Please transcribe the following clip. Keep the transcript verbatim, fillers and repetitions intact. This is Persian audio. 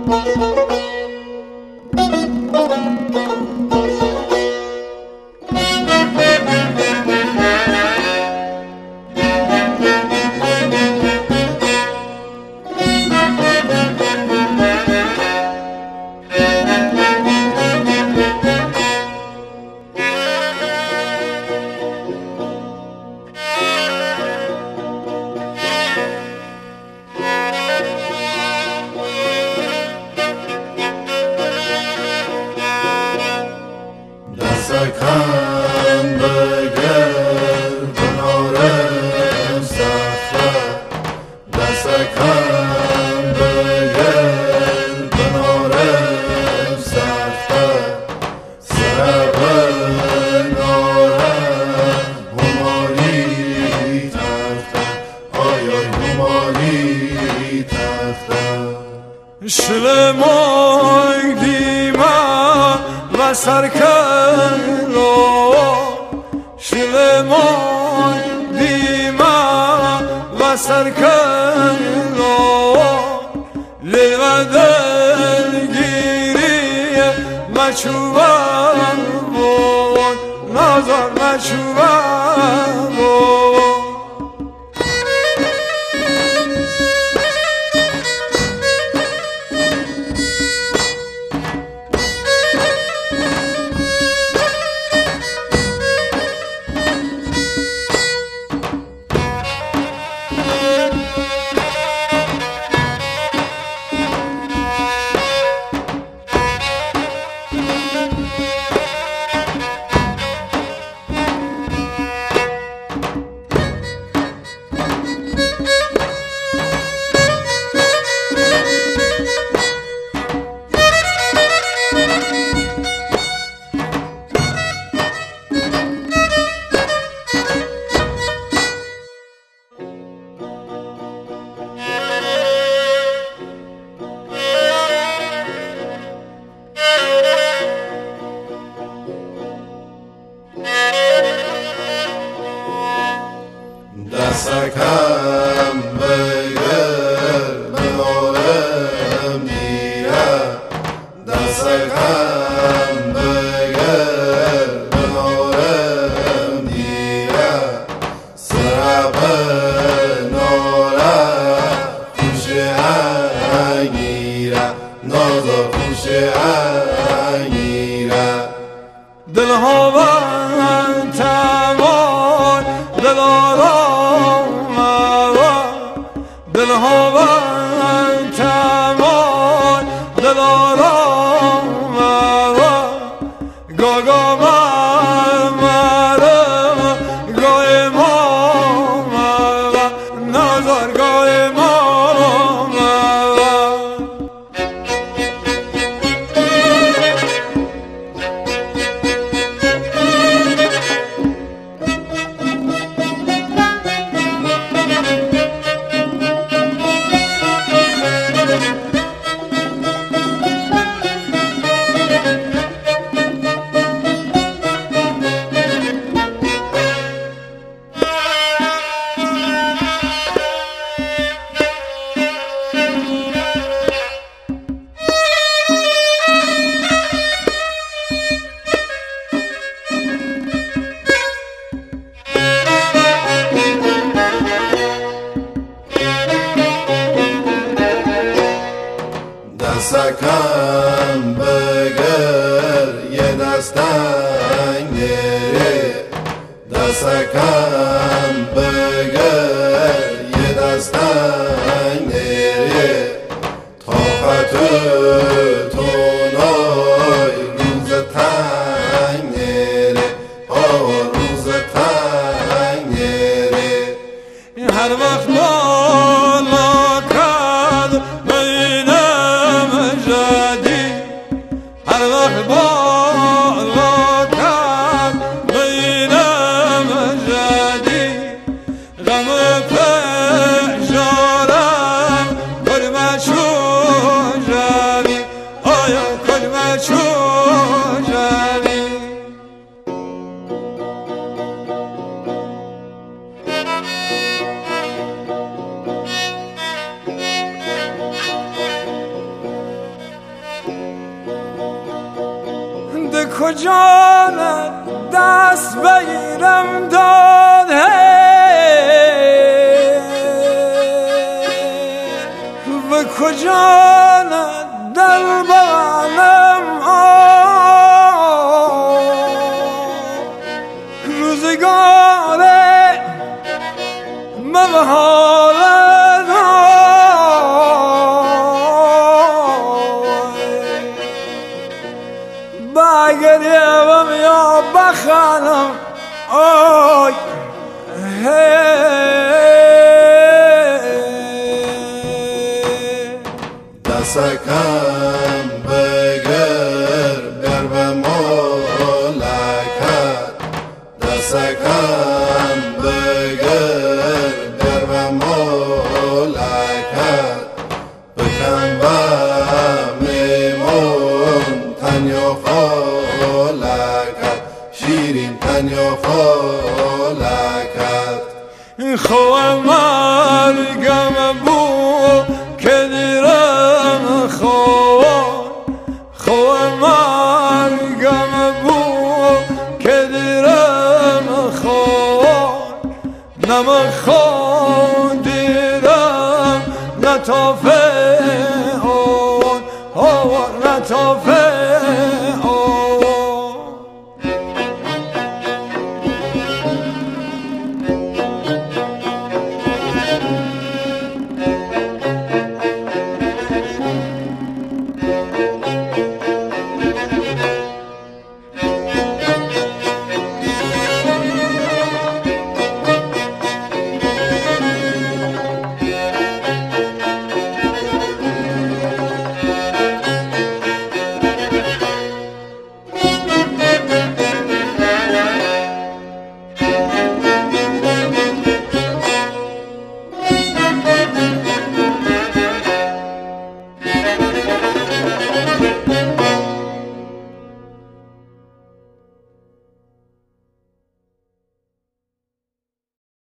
دستکم بگیر کنارم صخره دستکم بگیر کنارم صخره سر بنارم همالی تخته آیای همالی تخته شلمای دیما و سرکلو شلمای دیما و سرکلو لیل و دلگیری مچوبم بود نازار مچوبم بود دستکم بگیر بنارم دیره دستکم بگیر بنارم دیره سر بنارم خوش انگیره نازار خوش انگیره دلها من تمام دلارم دلها من تمام دلارم گاگا من مرم گای مام نظر گای مام دستکم بگیر یه دستنگ نری دستکم بگیر یه دستنگ نری طاقت تونای روز تنگ نری آه روز تنگ نری هر وقت بالا کد هر وقت بالا کم بینم جدی غم پژارم کلمه چون جوی آیا کلمه چون جوی به کجا دست بگیرم داد به کجا دل بغلم روزگاره مبهالت بگریم یا بخانم آی دستکم بگر بر به مولکت دستکم بگر بر به مولکت بکن و میمون تنیا فالکت شیرین تنیا فالکت خواه مرگم بو که دیرم خواه خواه مرگم بو که دیرم خواه نمه خواه دیرم نتافه اون نتافه